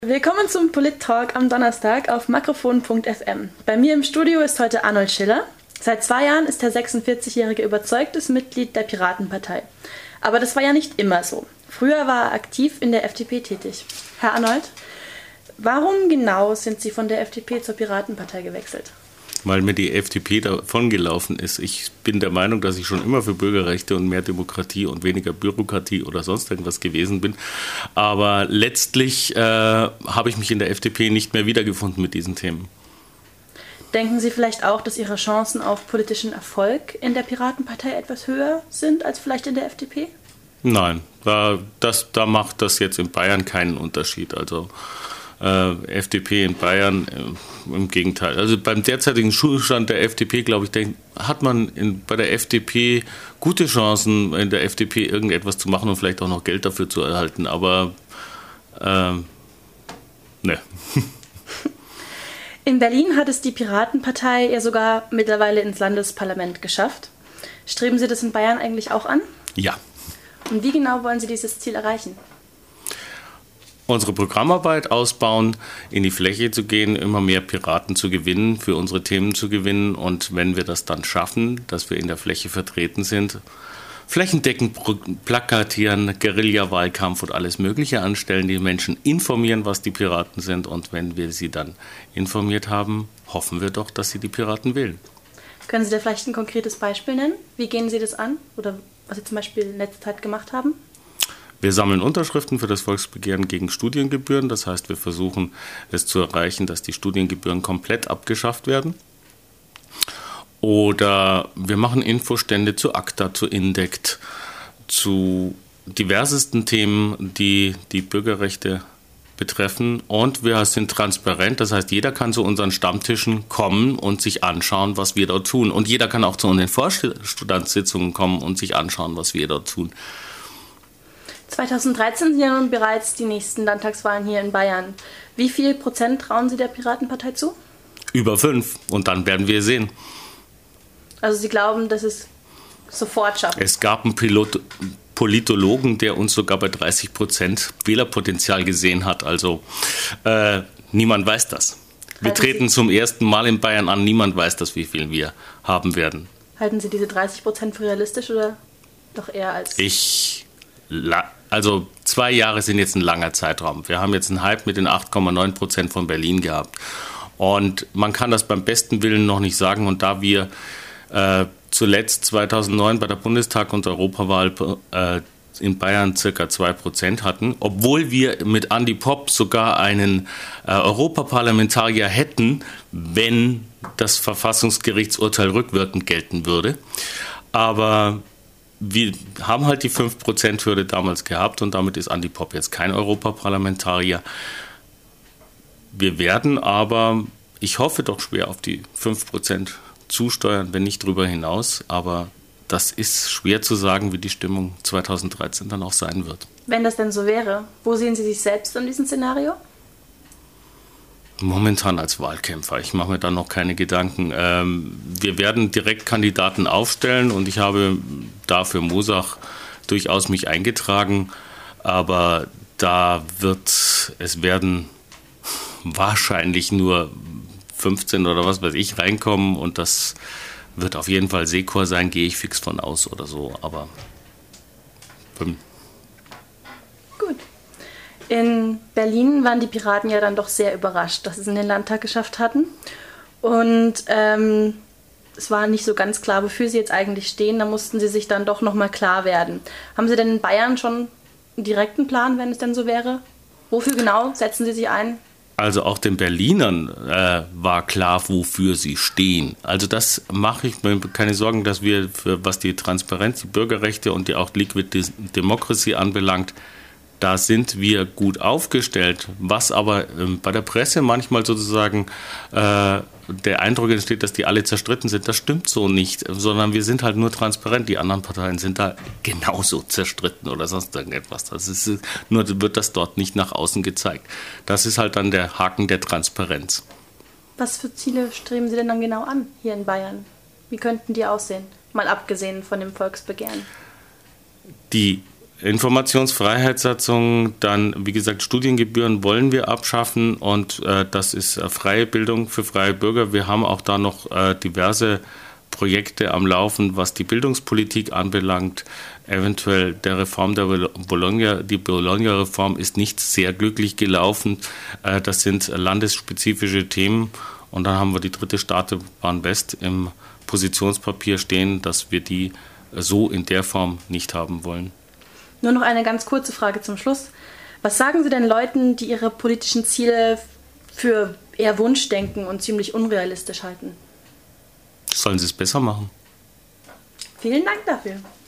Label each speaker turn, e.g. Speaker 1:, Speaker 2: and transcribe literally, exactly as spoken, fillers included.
Speaker 1: Willkommen zum Polit-Talk am Donnerstag auf makrofon punkt f m. Bei mir im Studio ist heute Arnold Schiller. Seit zwei Jahren ist der sechsundvierzigjährige überzeugtes Mitglied der Piratenpartei. Aber das war ja nicht immer so. Früher war er aktiv in der F D P tätig. Herr Arnold, warum genau sind Sie von der F D P zur Piratenpartei gewechselt?
Speaker 2: Weil mir die F D P davongelaufen ist. Ich bin der Meinung, dass ich schon immer für Bürgerrechte und mehr Demokratie und weniger Bürokratie oder sonst irgendwas gewesen bin. Aber letztlich äh, habe ich mich in der F D P nicht mehr wiedergefunden mit diesen Themen.
Speaker 1: Denken Sie vielleicht auch, dass Ihre Chancen auf politischen Erfolg in der Piratenpartei etwas höher sind als vielleicht in der F D P?
Speaker 2: Nein, da, das, da macht das jetzt in Bayern keinen Unterschied. Also Äh, F D P in Bayern, äh, im Gegenteil. Also beim derzeitigen Zustand der F D P, glaube ich, denk, hat man in, bei der F D P gute Chancen, in der F D P irgendetwas zu machen und vielleicht auch noch Geld dafür zu erhalten. Aber äh, ne.
Speaker 1: In Berlin hat es die Piratenpartei ja sogar mittlerweile ins Landesparlament geschafft. Streben Sie das in Bayern eigentlich auch an?
Speaker 2: Ja.
Speaker 1: Und wie genau wollen Sie dieses Ziel erreichen?
Speaker 2: Unsere Programmarbeit ausbauen, in die Fläche zu gehen, immer mehr Piraten zu gewinnen, für unsere Themen zu gewinnen. Und wenn wir das dann schaffen, dass wir in der Fläche vertreten sind, flächendeckend plakatieren, Guerilla-Wahlkampf und alles Mögliche anstellen, die Menschen informieren, was die Piraten sind. Und wenn wir sie dann informiert haben, hoffen wir doch, dass sie die Piraten wählen.
Speaker 1: Können Sie da vielleicht ein konkretes Beispiel nennen? Wie gehen Sie das an? Oder was Sie zum Beispiel in letzter Zeit gemacht haben?
Speaker 2: Wir sammeln Unterschriften für das Volksbegehren gegen Studiengebühren. Das heißt, wir versuchen es zu erreichen, dass die Studiengebühren komplett abgeschafft werden. Oder wir machen Infostände zu ACTA, zu INDECT, zu diversesten Themen, die die Bürgerrechte betreffen. Und wir sind transparent. Das heißt, jeder kann zu unseren Stammtischen kommen und sich anschauen, was wir dort tun. Und jeder kann auch zu unseren Vorstandssitzungen kommen und sich anschauen, was wir dort tun.
Speaker 1: zweitausenddreizehn sind ja nun bereits die nächsten Landtagswahlen hier in Bayern. Wie viel Prozent trauen Sie der Piratenpartei zu?
Speaker 2: Über fünf. Und dann werden wir sehen.
Speaker 1: Also Sie glauben, dass es sofort schafft?
Speaker 2: Es gab einen Pilot, Politologen, der uns sogar bei dreißig Prozent Wählerpotenzial gesehen hat. Also äh, niemand weiß das. Wir
Speaker 1: Halten
Speaker 2: treten
Speaker 1: Sie,
Speaker 2: zum ersten Mal in Bayern an. Niemand weiß das, wie viel wir haben werden.
Speaker 1: Halten Sie diese dreißig Prozent für realistisch oder doch eher als...
Speaker 2: Ich... Also zwei Jahre sind jetzt ein langer Zeitraum. Wir haben jetzt einen Hype mit den acht Komma neun Prozent von Berlin gehabt. Und man kann das beim besten Willen noch nicht sagen. Und da wir äh, zuletzt zweitausendneun bei der Bundestag- und Europawahl äh, in Bayern circa zwei Prozent hatten, obwohl wir mit Andi Popp sogar einen äh, Europaparlamentarier hätten, wenn das Verfassungsgerichtsurteil rückwirkend gelten würde. Aber wir haben halt die fünf Prozent Hürde damals gehabt und damit ist Andi Popp jetzt kein Europaparlamentarier. Wir werden aber, ich hoffe doch schwer auf die fünf Prozent zusteuern, wenn nicht drüber hinaus. Aber das ist schwer zu sagen, wie die Stimmung zweitausenddreizehn dann auch sein wird.
Speaker 1: Wenn das denn so wäre, wo sehen Sie sich selbst in diesem Szenario?
Speaker 2: Momentan als Wahlkämpfer. Ich mache mir da noch keine Gedanken. Ähm, wir werden Direktkandidaten aufstellen und ich habe da für Mosach durchaus mich eingetragen. Aber da wird es werden wahrscheinlich nur fünfzehn oder was weiß ich reinkommen und das wird auf jeden Fall Sekor sein, gehe ich fix von aus oder so. Aber fünf.
Speaker 1: Gut. In Berlin waren die Piraten ja dann doch sehr überrascht, dass sie es in den Landtag geschafft hatten. Und ähm, es war nicht so ganz klar, wofür sie jetzt eigentlich stehen. Da mussten sie sich dann doch nochmal klar werden. Haben Sie denn in Bayern schon einen direkten Plan, wenn es denn so wäre? Wofür genau setzen Sie sich ein?
Speaker 2: Also auch den Berlinern äh, war klar, wofür sie stehen. Also das mache ich mir keine Sorgen, dass wir, für, was die Transparenz, die Bürgerrechte und die auch Liquid Democracy anbelangt, da sind wir gut aufgestellt. Was aber ähm, bei der Presse manchmal sozusagen äh, der Eindruck entsteht, dass die alle zerstritten sind, das stimmt so nicht, sondern wir sind halt nur transparent. Die anderen Parteien sind da genauso zerstritten oder sonst irgendetwas. Das ist, nur wird das dort nicht nach außen gezeigt. Das ist halt dann der Haken der Transparenz.
Speaker 1: Was für Ziele streben Sie denn dann genau an hier in Bayern? Wie könnten die aussehen? Mal abgesehen von dem Volksbegehren.
Speaker 2: Die Informationsfreiheitssatzung, dann, wie gesagt, Studiengebühren wollen wir abschaffen und äh, das ist äh, freie Bildung für freie Bürger. Wir haben auch da noch äh, diverse Projekte am Laufen, was die Bildungspolitik anbelangt. Eventuell der Reform der Bologna. Die Bologna-Reform ist nicht sehr glücklich gelaufen. Äh, das sind landesspezifische Themen. Und dann haben wir die dritte Startebahn West im Positionspapier stehen, dass wir die so in der Form nicht haben wollen.
Speaker 1: Nur noch eine ganz kurze Frage zum Schluss. Was sagen Sie denn Leuten, die ihre politischen Ziele für eher Wunschdenken und ziemlich unrealistisch halten?
Speaker 2: Sollen sie es besser machen?
Speaker 1: Vielen Dank dafür.